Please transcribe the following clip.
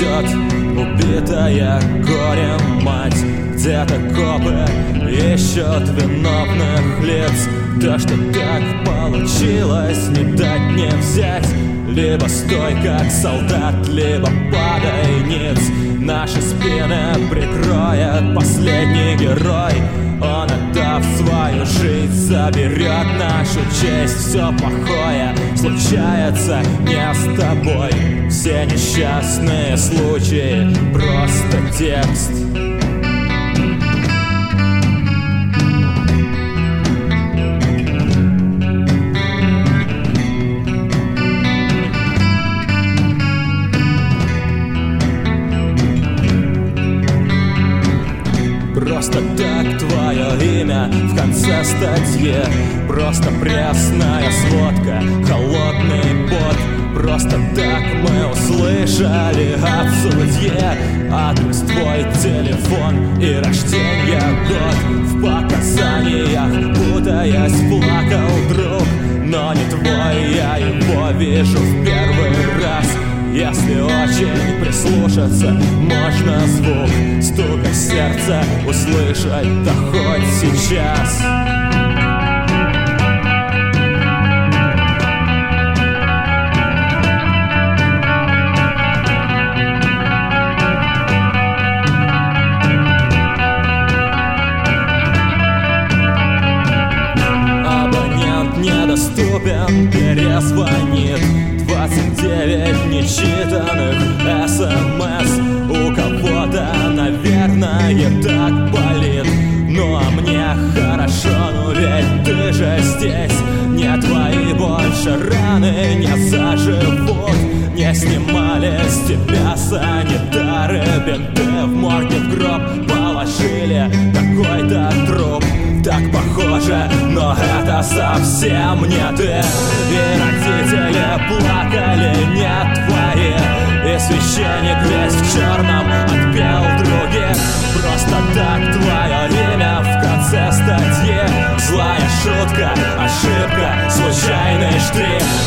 ждет убитая горем мать. Где-то копы ищут виновных лиц. То, что так получилось, не дать не взять. Либо стой как солдат, либо падай ниц. Наши спины прикроет последний герой. Он, отдав свою жизнь, заберет нашу честь. Все плохое случается не с тобой. Все несчастные случаи — просто текст. Просто так твое имя в конце статьи. Просто пресная сводка, холодный пот. Просто так мы услышали от судье адрес, твой телефон и рождения год. В показаниях, путаясь, плакал друг. Но не твой, я его вижу в первый раз. Если очень прислушаться, можно звук стука сердца услышать, да хоть сейчас. Абонент недоступен, перезвонит. 29 нечитанных СМС. У кого-то, наверное, так болит. Ну а мне хорошо, ну ведь ты же здесь. Не твои больше раны не заживут. Не снимали с тебя санитары бинты. В морге в гроб положили какой-то труп. Так похоже, но это совсем не ты. И родители плакали не твои. И священник весь в черном отпел других. Просто так твое имя в конце статьи. Злая шутка, ошибка, случайный штрих.